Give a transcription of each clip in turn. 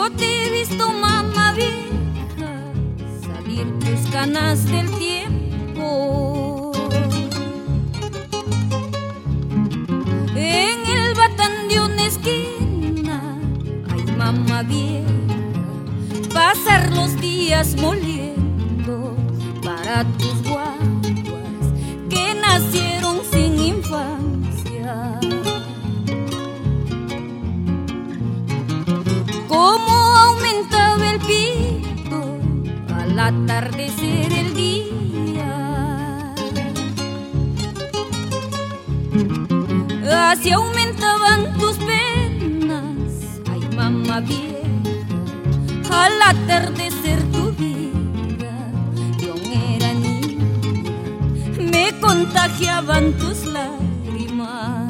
Yo te he visto, mamá vieja, salir tus canas del tiempo. En el batán de una esquina, ay, mamá vieja, pasar los días moliendo para tus guaguas que nacieron sin infancia. Cómo aumentaba el pito al atardecer el día, así aumentaban tus penas, ay, mamá vieja, al atardecer tu vida. Yo era niña, me contagiaban tus lágrimas.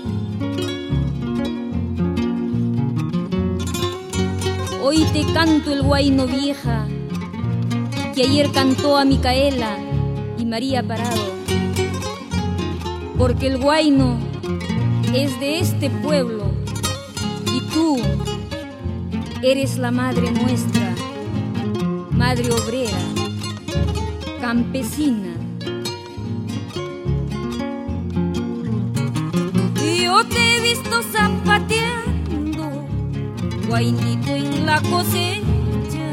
Hoy te canto el huayno, vieja, que ayer cantó a Micaela y María Parado, porque el huayno es de este pueblo y tú eres la madre nuestra, madre obrera, campesina. Yo te he visto zapateando, guainito en la cosecha,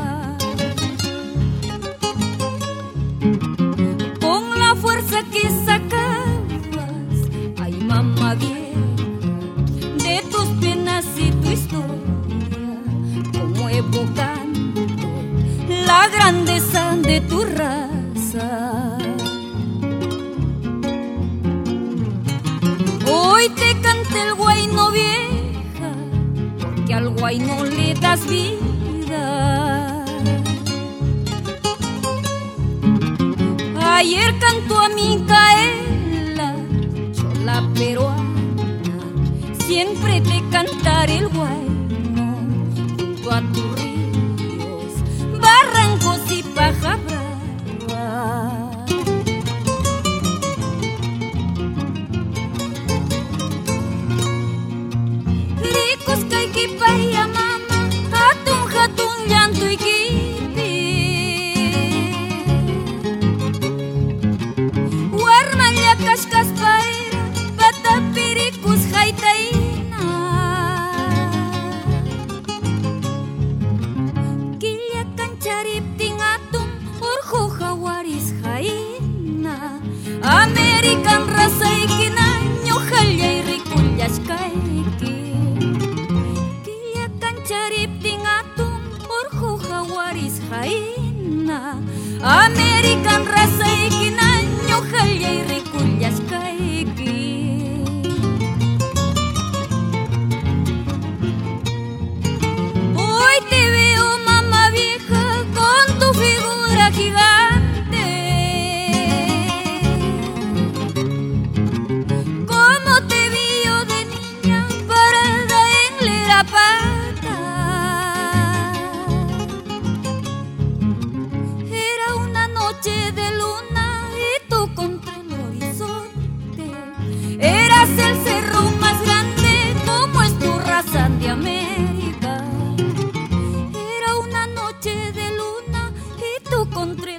con la fuerza que sacabas, ay, mamá vieja, de tus penas y tu historia, como evocando la grandeza de tu raza. Hoy te canta el huayno, vieja, porque al huayno le das vida. Ayer cantó a Micaela, chola peruana, siempre te cantaré el huayno junto a tus ríos, barrancos y paja brava. Ricos caikipaya mama, hatun llanto y kipi, warmalla kashkas paira, patapiricus jaitaina, quilla canchariptin atum, urju jawaris jaina, American raza y quinaño, jalla y ricullas caiki. Charipting atum, urju jawaris jaina, American raza y quinaño, jalla y ricullas caiki. Hoy te veo, mamá vieja, con tu figura gigante, como te vi yo de niña parada en Lerapá. De luna y tú contra el horizonte, eras el cerro más grande, como es tu raza de América. Era una noche de luna y tú contra